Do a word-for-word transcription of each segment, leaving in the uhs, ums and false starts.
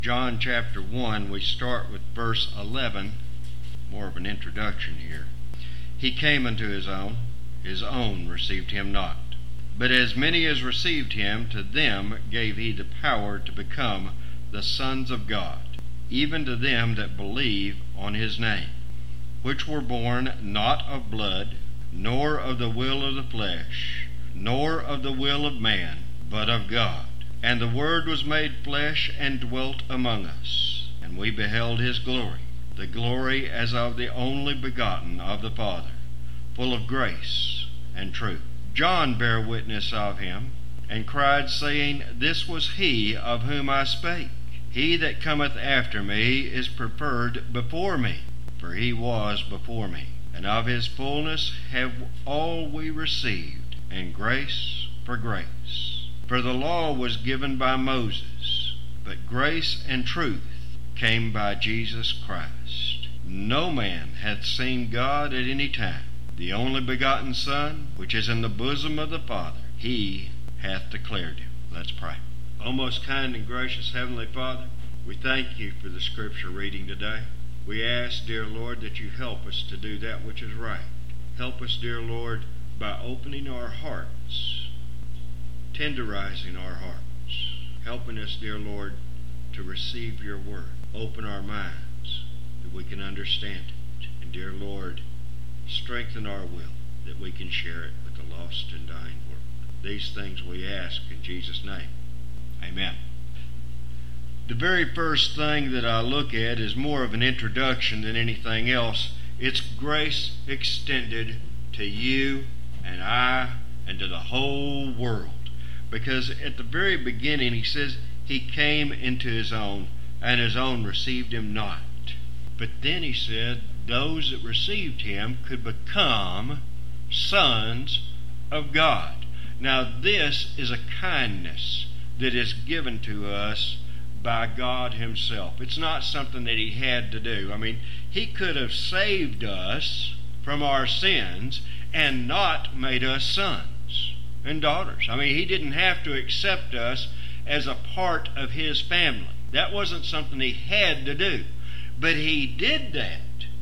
John chapter one, we start with verse eleven, more of an introduction here. He came unto his own, his own received him not. But as many as received him, to them gave he the power to become the sons of God, even to them that believe on his name, which were born not of blood, nor of the will of the flesh, nor of the will of man, but of God. And the Word was made flesh and dwelt among us, and we beheld his glory, the glory as of the only begotten of the Father, full of grace and truth. John bare witness of him, and cried, saying, This was he of whom I spake. He that cometh after me is preferred before me, for he was before me. And of his fullness have all we received, and grace for grace. For the law was given by Moses, but grace and truth came by Jesus Christ. No man hath seen God at any time. The only begotten Son, which is in the bosom of the Father, he hath declared him. Let's pray. O most kind and gracious Heavenly Father, we thank you for the Scripture reading today. We ask, dear Lord, that you help us to do that which is right. Help us, dear Lord, by opening our hearts, tenderizing our hearts, helping us, dear Lord, to receive your word. Open our minds that we can understand it. And, dear Lord, strengthen our will that we can share it with the lost and dying world. These things we ask in Jesus' name. Amen. The very first thing that I look at is more of an introduction than anything else. It's grace extended to you and I and to the whole world. Because at the very beginning he says he came into his own, and his own received him not. But then he said those that received him could become sons of God. Now this is a kindness that is given to us by God himself. It's not something that he had to do. I mean, he could have saved us from our sins and not made us sons and daughters. I mean, he didn't have to accept us as a part of his family. That wasn't something he had to do. But he did that.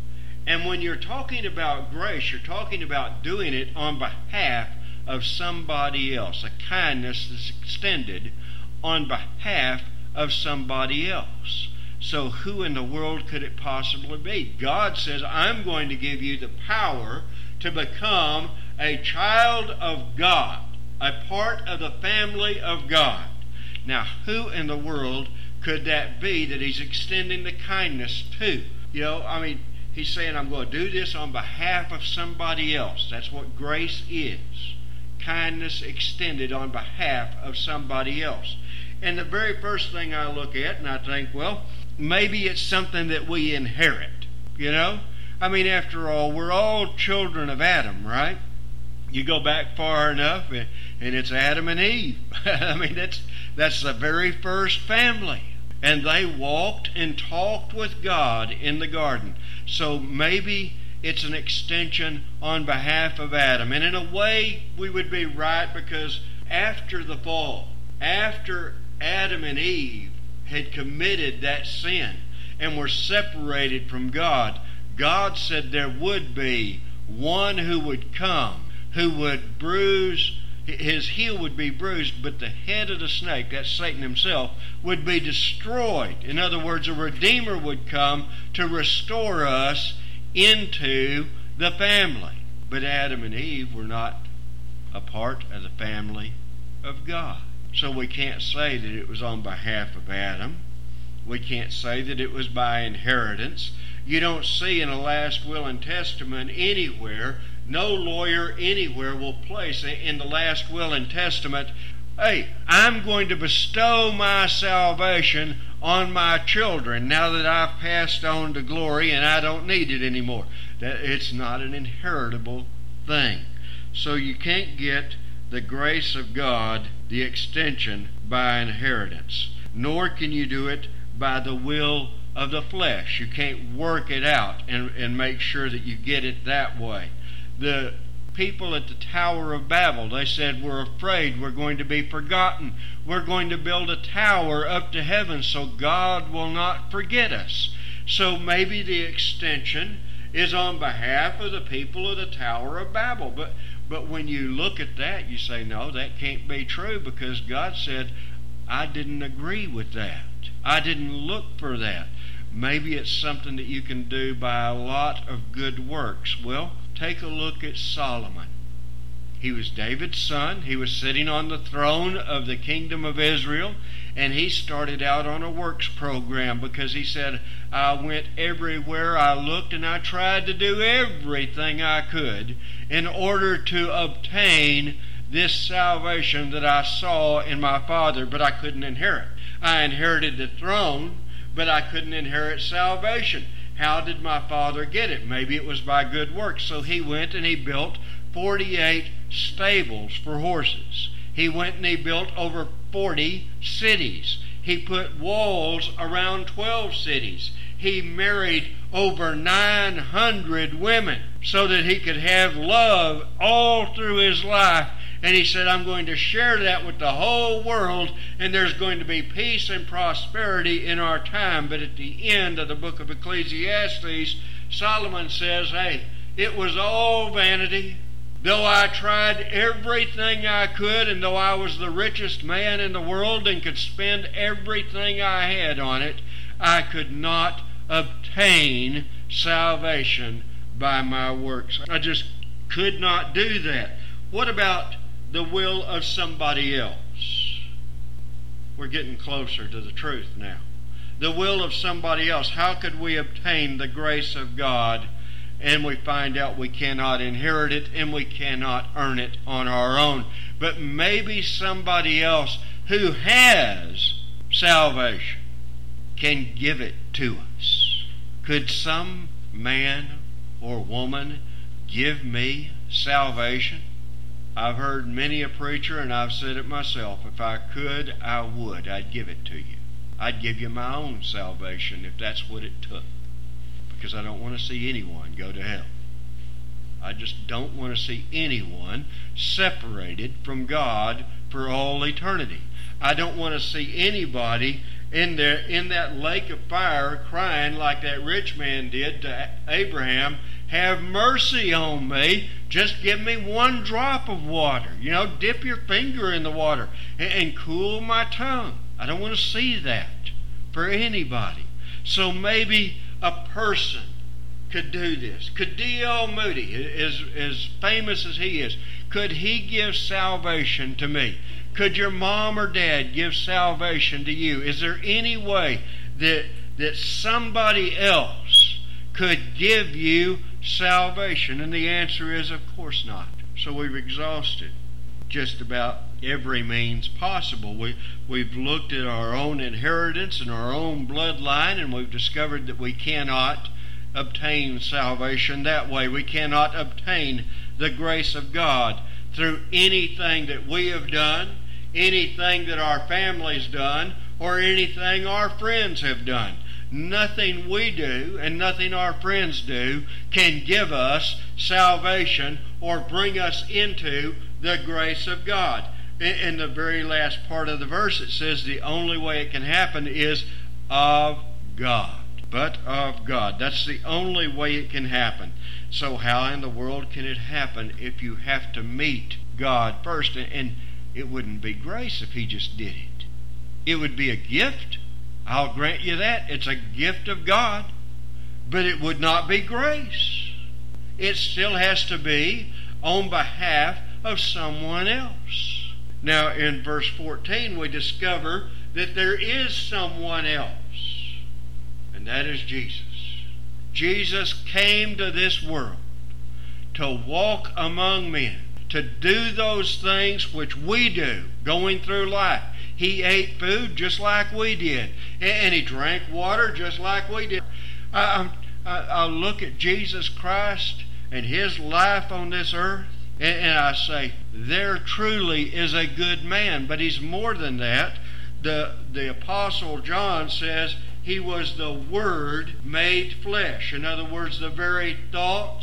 And when you're talking about grace, you're talking about doing it on behalf of somebody else. A kindness that's extended on behalf of somebody else. So who in the world could it possibly be? God says, I'm going to give you the power to become a child of God, a part of the family of God. Now, who in the world could that be that he's extending the kindness to? You know, I mean, he's saying, I'm going to do this on behalf of somebody else. That's what grace is. Kindness extended on behalf of somebody else. And the very first thing I look at, and I think, well, maybe it's something that we inherit, you know? I mean, after all, we're all children of Adam, right? You go back far enough, and, and it's Adam and Eve. I mean, that's that's the very first family. And they walked and talked with God in the garden. So maybe it's an extension on behalf of Adam. And in a way, we would be right, because after the fall, after Adam and Eve had committed that sin and were separated from God, God said there would be one who would come, who would bruise, his heel would be bruised, but the head of the snake, that's Satan himself, would be destroyed. In other words, a Redeemer would come to restore us into the family. But Adam and Eve were not a part of the family of God. So we can't say that it was on behalf of Adam. We can't say that it was by inheritance. You don't see in a last will and testament anywhere, no lawyer anywhere will place in the last will and testament, hey, I'm going to bestow my salvation on my children now that I've passed on to glory and I don't need it anymore. That it's not an inheritable thing. So you can't get the grace of God, the extension, by inheritance. Nor can you do it by the will of the flesh. You can't work it out and, and make sure that you get it that way. The people at the Tower of Babel. They said, we're afraid we're going to be forgotten. We're going to build a tower up to heaven so God will not forget us. So maybe the extension is on behalf of the people of the Tower of Babel. But, but when you look at that, you say, no, that can't be true, because God said, I didn't agree with that. I didn't look for that. Maybe it's something that you can do by a lot of good works. Well, take a look at Solomon. He was David's son. He was sitting on the throne of the kingdom of Israel, and he started out on a works program because he said, I went everywhere I looked, and I tried to do everything I could in order to obtain this salvation that I saw in my father, but I couldn't inherit. I inherited the throne, but I couldn't inherit salvation. How did my father get it? Maybe it was by good works. So he went and he built forty-eight stables for horses. He went and he built over forty cities. He put walls around twelve cities. He married over nine hundred women so that he could have love all through his life. And he said, I'm going to share that with the whole world, and there's going to be peace and prosperity in our time. But at the end of the book of Ecclesiastes, Solomon says, hey, it was all vanity. Though I tried everything I could, and though I was the richest man in the world and could spend everything I had on it, I could not obtain salvation by my works. I just could not do that. What about the will of somebody else? We're getting closer to the truth now. The will of somebody else. How could we obtain the grace of God? And we find out we cannot inherit it and we cannot earn it on our own. But maybe somebody else who has salvation can give it to us. Could some man or woman give me salvation? I've heard many a preacher, and I've said it myself, if I could, I would. I'd give it to you. I'd give you my own salvation if that's what it took. Because I don't want to see anyone go to hell. I just don't want to see anyone separated from God for all eternity. I don't want to see anybody in there in that lake of fire crying like that rich man did to Abraham, have mercy on me, just give me one drop of water. You know, dip your finger in the water and, and cool my tongue. I don't want to see that for anybody. So maybe a person could do this. Could D L Moody, as, as famous as he is, could he give salvation to me? Could your mom or dad give salvation to you? Is there any way that that somebody else could give you salvation? And the answer is, of course not. So we've exhausted just about every means possible. We, we've looked at our own inheritance and our own bloodline, and we've discovered that we cannot obtain salvation that way. We cannot obtain the grace of God through anything that we have done, anything that our family's done, or anything our friends have done. Nothing we do and nothing our friends do can give us salvation or bring us into the grace of God. In the very last part of the verse, it says the only way it can happen is of God. But of God. That's the only way it can happen. So how in the world can it happen if you have to meet God first? And it wouldn't be grace if he just did it. It would be a gift. I'll grant you that. It's a gift of God. But it would not be grace. It still has to be on behalf of someone else. Now in verse fourteen we discover that there is someone else. And that is Jesus. Jesus came to this world to walk among men, to do those things which we do going through life. He ate food just like we did, and he drank water just like we did. I, I, I look at Jesus Christ and his life on this earth, and, and I say, there truly is a good man. But he's more than that. The, the Apostle John says he was the Word made flesh. In other words, the very thoughts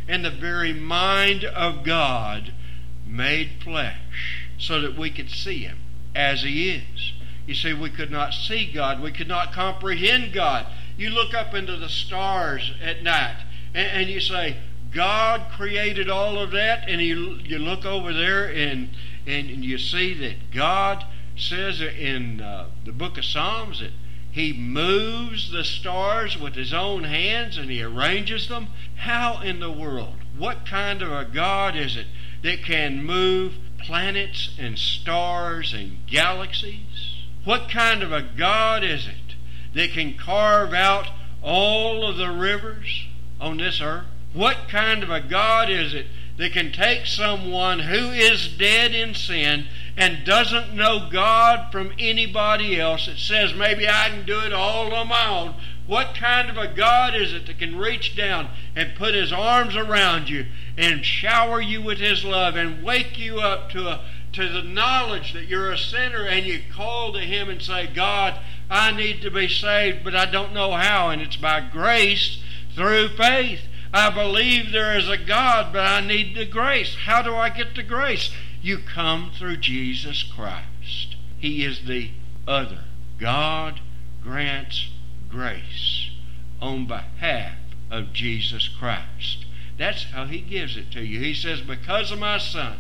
and the very mind of God made flesh so that we could see Him as He is. You see, we could not see God. We could not comprehend God. You look up into the stars at night and, and you say, God created all of that, and you, you look over there and, and you see that God says in uh, the book of Psalms that He moves the stars with His own hands and He arranges them. How in the world, what kind of a God is it that can move planets and stars and galaxies? What kind of a God is it that can carve out all of the rivers on this earth? What kind of a God is it that can take someone who is dead in sin and doesn't know God from anybody else, that says maybe I can do it all on my own? What kind of a God is it that can reach down and put His arms around you and shower you with His love and wake you up to a to the knowledge that you're a sinner, and you call to Him and say, God, I need to be saved, but I don't know how, and it's by grace through faith. I believe there is a God, but I need the grace. How do I get the grace? You come through Jesus Christ. He is the other. God grants grace on behalf of Jesus Christ. That's how He gives it to you. He says, because of my Son,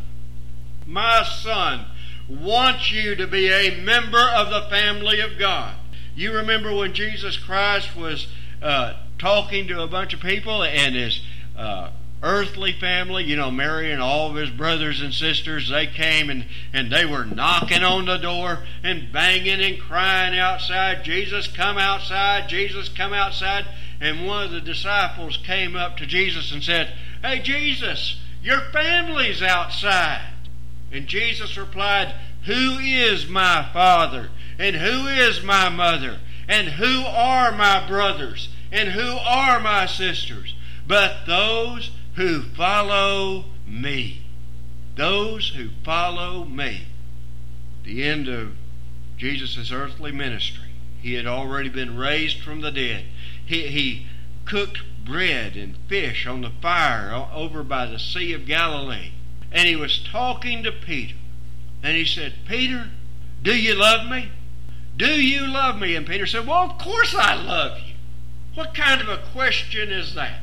my Son wants you to be a member of the family of God. You remember when Jesus Christ was uh, talking to a bunch of people, and His uh, earthly family, you know, Mary and all of His brothers and sisters, they came and, and they were knocking on the door and banging and crying outside, Jesus, come outside, Jesus, come outside. And one of the disciples came up to Jesus and said, hey, Jesus, your family's outside. And Jesus replied, who is my father? And who is my mother? And who are my brothers? And who are my sisters? But those who follow me. Those who follow me. The end of Jesus' earthly ministry. He had already been raised from the dead. He, he cooked bread and fish on the fire over by the Sea of Galilee. And He was talking to Peter. And He said, Peter, do you love me? Do you love me? And Peter said, well, of course I love you. What kind of a question is that?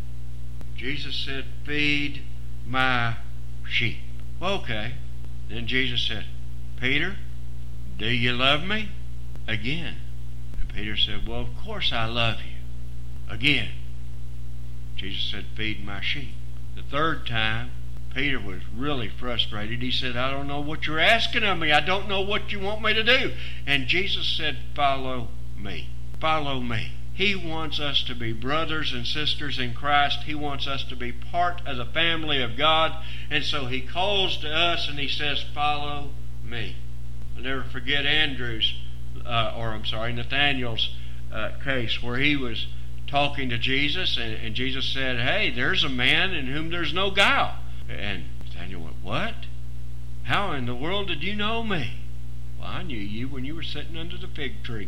Jesus said, feed my sheep. Well, okay. Then Jesus said, Peter, do you love me? Again. And Peter said, well, of course I love you. Again. Jesus said, feed my sheep. The third time, Peter was really frustrated. He said, I don't know what you're asking of me. I don't know what you want me to do. And Jesus said, follow me. Follow me. He wants us to be brothers and sisters in Christ. He wants us to be part of the family of God. And so He calls to us and He says, follow me. I'll never forget Andrew's, uh, or I'm sorry, Nathaniel's uh, case where he was talking to Jesus, and, and Jesus said, hey, there's a man in whom there's no guile. And Nathaniel went, what? How in the world did you know me? Well, I knew you when you were sitting under the fig tree.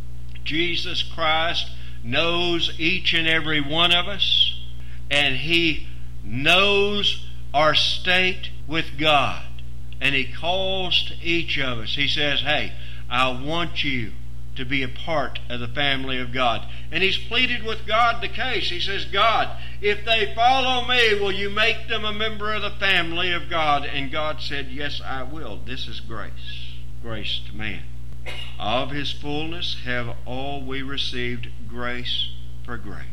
Jesus Christ knows each and every one of us, and He knows our state with God. And He calls to each of us. He says, hey, I want you to be a part of the family of God. And He's pleaded with God the case. He says, God, if they follow me, will you make them a member of the family of God? And God said, yes, I will. This is grace. Grace to man. Of His fullness have all we received grace for grace.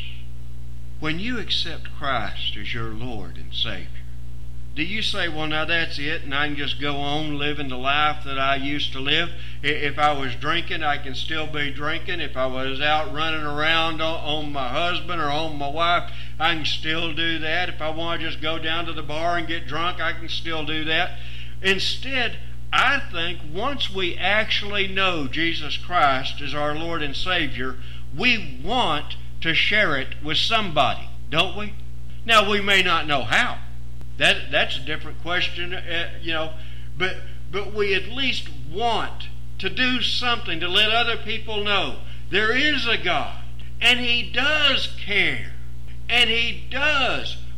When you accept Christ as your Lord and Savior, do you say, well, now that's it, and I can just go on living the life that I used to live? If I was drinking, I can still be drinking. If I was out running around on my husband or on my wife, I can still do that. If I want to just go down to the bar and get drunk, I can still do that. Instead, I think once we actually know Jesus Christ as our Lord and Savior, we want to share it with somebody, don't we? Now, we may not know how. That that's a different question, uh, you know, but but we at least want to do something to let other people know there is a God, and He does care, and He does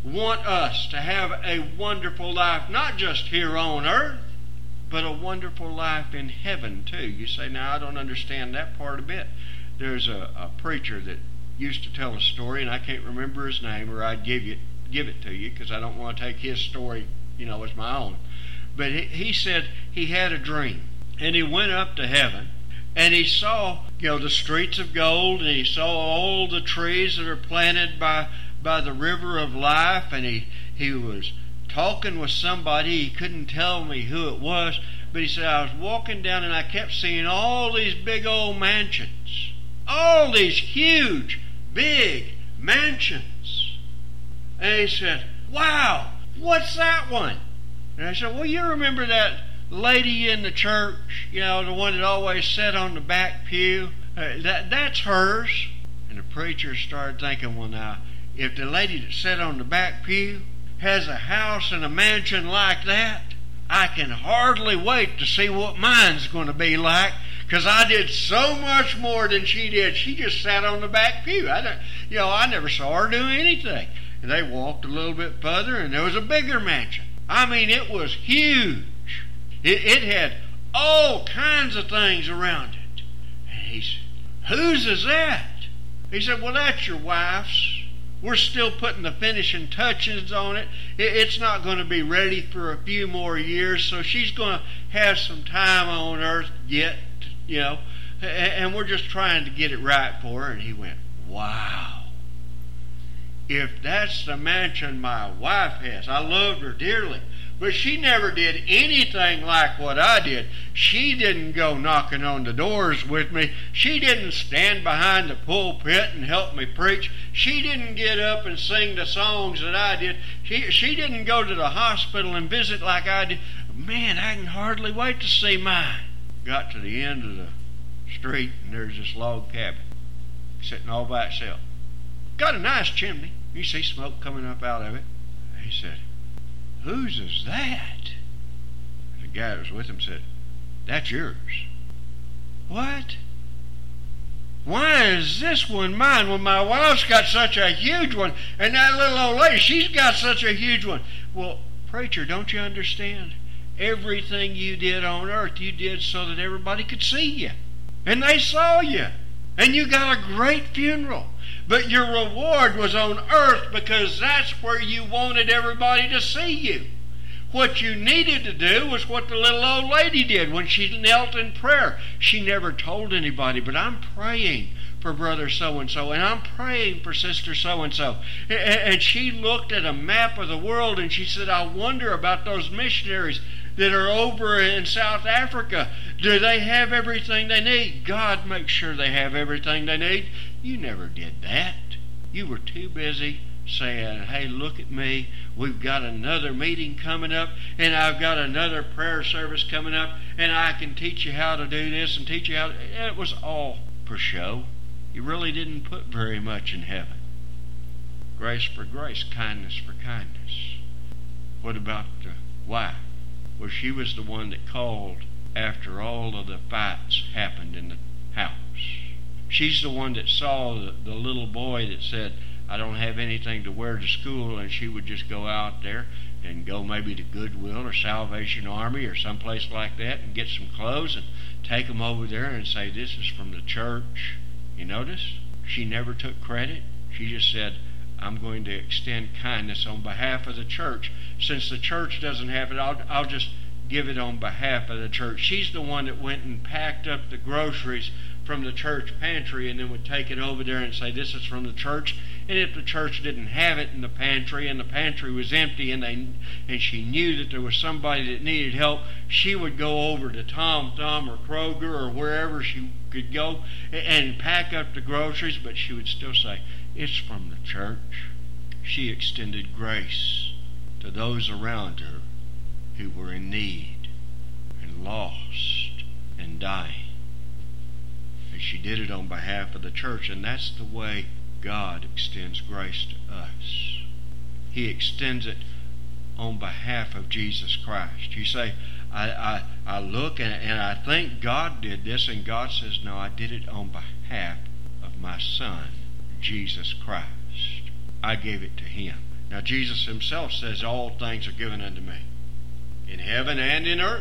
want us to have a wonderful life, not just here on earth, but a wonderful life in heaven too. You say, now I don't understand that part a bit. There's a, a preacher that used to tell a story, and I can't remember his name, or I'd give you give it to you because I don't want to take his story, you know, as my own. But he, he said he had a dream, and he went up to heaven, and he saw, you know, the streets of gold, and he saw all the trees that are planted by by the river of life, and he he was talking with somebody. He couldn't tell me who it was, but he said, I was walking down and I kept seeing all these big old mansions. All these huge, big mansions. And he said, wow, what's that one? And I said, well, you remember that lady in the church, you know, the one that always sat on the back pew? Uh, that That's hers. And the preacher started thinking, well, now, if the lady that sat on the back pew has a house and a mansion like that, I can hardly wait to see what mine's going to be like, because I did so much more than she did. She just sat on the back pew. I don't, you know, I never saw her do anything. And they walked a little bit further, and there was a bigger mansion. I mean, it was huge. It, it had all kinds of things around it. And he said, whose is that? He said, well, that's your wife's. We're still putting the finishing touches on it. It's not going to be ready for a few more years, so she's going to have some time on earth yet, you know, and we're just trying to get it right for her. And he went, wow. If that's the mansion my wife has, I loved her dearly, but she never did anything like what I did. She didn't go knocking on the doors with me. She didn't stand behind the pulpit and help me preach. She didn't get up and sing the songs that I did. She, she didn't go to the hospital and visit like I did. Man, I can hardly wait to see mine. Got to the end of the street, and there's this log cabin sitting all by itself. Got a nice chimney. You see smoke coming up out of it. He said, whose is that? The guy that was with him said, that's yours. What? Why is this one mine when my wife's got such a huge one, and that little old lady, she's got such a huge one? Well, preacher, don't you understand? Everything you did on earth, you did so that everybody could see you. And they saw you. And you got a great funeral. But your reward was on earth because that's where you wanted everybody to see you. What you needed to do was what the little old lady did when she knelt in prayer. She never told anybody, but I'm praying for brother so-and-so, and I'm praying for sister so-and-so. And she looked at a map of the world and she said, I wonder about those missionaries that are over in South Africa. Do they have everything they need? God makes sure they have everything they need. You never did that. You were too busy saying, hey, look at me. We've got another meeting coming up, and I've got another prayer service coming up, and I can teach you how to do this and teach you how to... It was all for show. You really didn't put very much in heaven. Grace for grace, kindness for kindness. What about the wife? Well, she was the one that called after all of the fights happened in the house. She's the one that saw the, the little boy that said, I don't have anything to wear to school, and she would just go out there and go maybe to Goodwill or Salvation Army or someplace like that and get some clothes and take them over there and say, this is from the church. You notice? She never took credit. She just said, I'm going to extend kindness on behalf of the church. Since the church doesn't have it, I'll, I'll just give it on behalf of the church. She's the one that went and packed up the groceries from the church pantry and then would take it over there and say, this is from the church. And if the church didn't have it in the pantry and the pantry was empty and they and she knew that there was somebody that needed help, she would go over to Tom Thumb or Kroger or wherever she could go and pack up the groceries, but she would still say, it's from the church. She extended grace to those around her who were in need and lost and dying. And she did it on behalf of the church, and that's the way God extends grace to us. He extends it on behalf of Jesus Christ. You say, I, I, I look and, and I think God did this, and God says, no, I did it on behalf of my Son, Jesus Christ. I gave it to Him. Now Jesus himself says all things are given unto me, in heaven and in earth.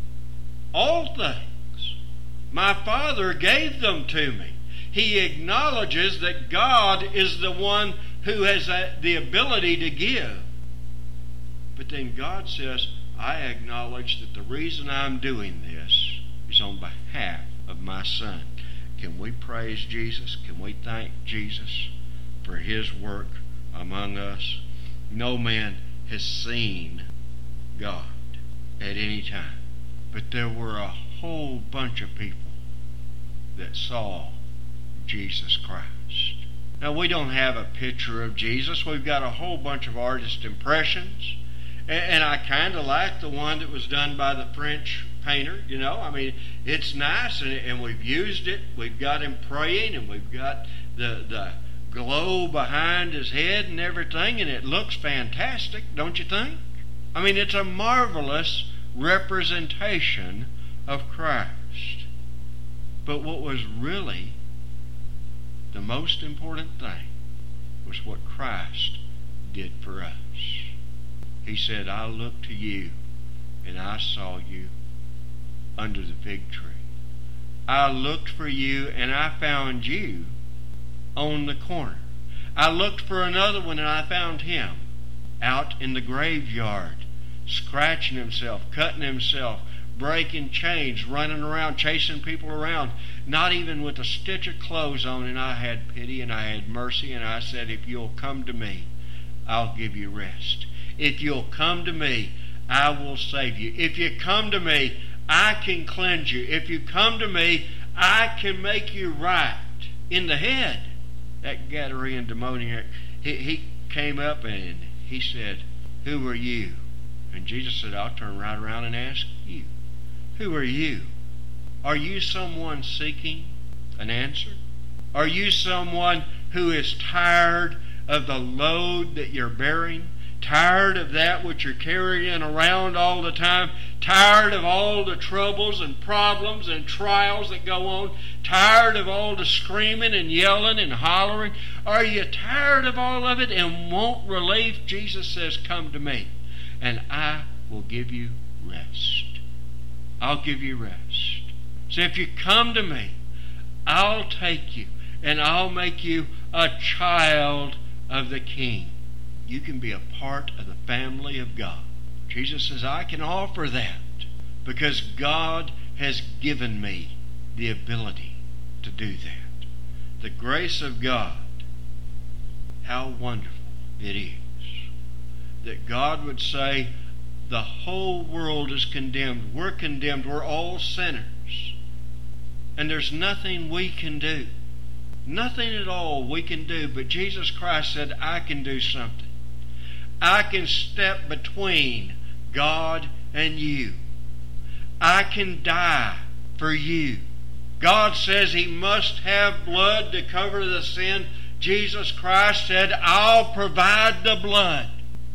All things. My Father gave them to me. He acknowledges that God is the one who has the ability to give. But then God says, I acknowledge that the reason I'm doing this is on behalf of my Son. Can we praise Jesus? Can we thank Jesus for his work among us? No man has seen God at any time. But there were a whole bunch of people that saw Jesus Christ. Now, we don't have a picture of Jesus. We've got a whole bunch of artist impressions. And I kind of like the one that was done by the French painter, you know. I mean, it's nice, and, and we've used it. We've got him praying, and we've got the, the glow behind his head and everything, and it looks fantastic, don't you think? I mean, it's a marvelous representation of Christ. But what was really the most important thing was what Christ did for us. He said, I looked to you, and I saw you under the fig tree. I looked for you, and I found you on the corner. I looked for another one, and I found him out in the graveyard, scratching himself, cutting himself, breaking chains, running around, chasing people around, not even with a stitch of clothes on. And I had pity and I had mercy, and I said, if you'll come to me, I'll give you rest. If you'll come to me, I will save you. If you come to me, I can cleanse you. If you come to me, I can make you right in the head. That Gadarene demoniac, he, he came up and he said, who are you? And Jesus said, I'll turn right around and ask you. Who are you? Are you someone seeking an answer? Are you someone who is tired of the load that you're bearing? Tired of that which you're carrying around all the time? Tired of all the troubles and problems and trials that go on? Tired of all the screaming and yelling and hollering? Are you tired of all of it and want relief? Jesus says, come to me, and I will give you rest. I'll give you rest. So if you come to me, I'll take you, and I'll make you a child of the King. You can be a part of the family of God. Jesus says, I can offer that because God has given me the ability to do that. The grace of God, how wonderful it is that God would say, the whole world is condemned. We're condemned. We're all sinners. And there's nothing we can do. Nothing at all we can do. But Jesus Christ said, I can do something. I can step between God and you. I can die for you. God says he must have blood to cover the sin. Jesus Christ said, I'll provide the blood.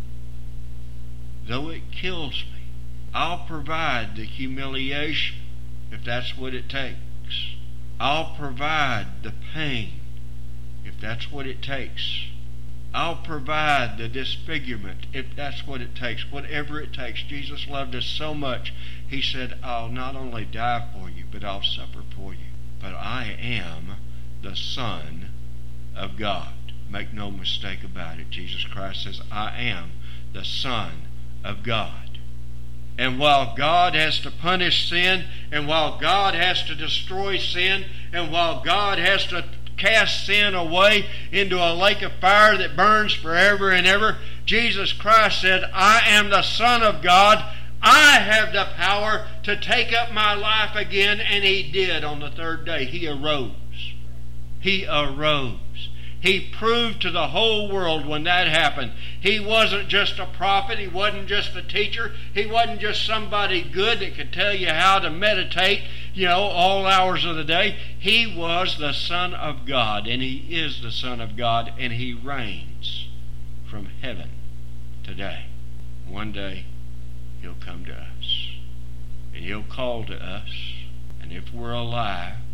Though it kills me, I'll provide the humiliation if that's what it takes. I'll provide the pain if that's what it takes. I'll provide the disfigurement if that's what it takes. Whatever it takes. Jesus loved us so much, he said, I'll not only die for you, but I'll suffer for you. But I am the Son of God. Make no mistake about it. Jesus Christ says, I am the Son of God. And while God has to punish sin, and while God has to destroy sin, and while God has to cast sin away into a lake of fire that burns forever and ever, Jesus Christ said, I am the Son of God. I have the power to take up my life again. And he did on the third day. He arose. He arose. He proved to the whole world when that happened. He wasn't just a prophet. He wasn't just a teacher. He wasn't just somebody good that could tell you how to meditate, you know, all hours of the day. He was the Son of God, and he is the Son of God, and he reigns from heaven today. One day, he'll come to us, and he'll call to us, and if we're alive,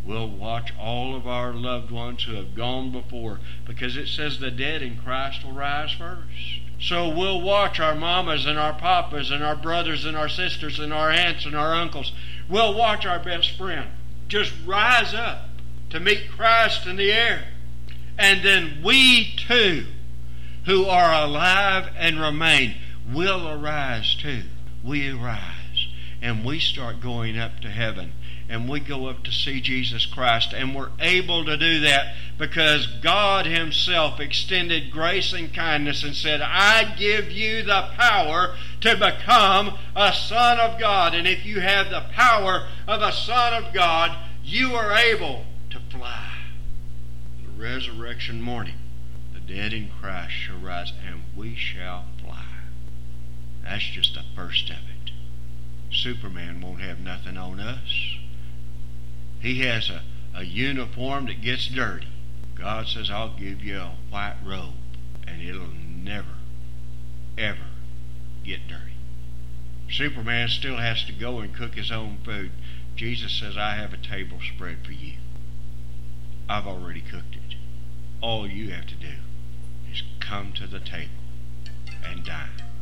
We'll watch all of our loved ones who have gone before, because it says the dead in Christ will rise first. So we'll watch our mamas and our papas and our brothers and our sisters and our aunts and our uncles. We'll watch our best friend just rise up to meet Christ in the air. And then we too, who are alive and remain, will arise too. We arise and we start going up to heaven. And we go up to see Jesus Christ. And we're able to do that because God Himself extended grace and kindness and said, I give you the power to become a son of God. And if you have the power of a son of God, you are able to fly. The resurrection morning, the dead in Christ shall rise, and we shall fly. That's just the first of it. Superman won't have nothing on us. He has a, a uniform that gets dirty. God says, I'll give you a white robe, and it'll never, ever get dirty. Superman still has to go and cook his own food. Jesus says, I have a table spread for you. I've already cooked it. All you have to do is come to the table and dine.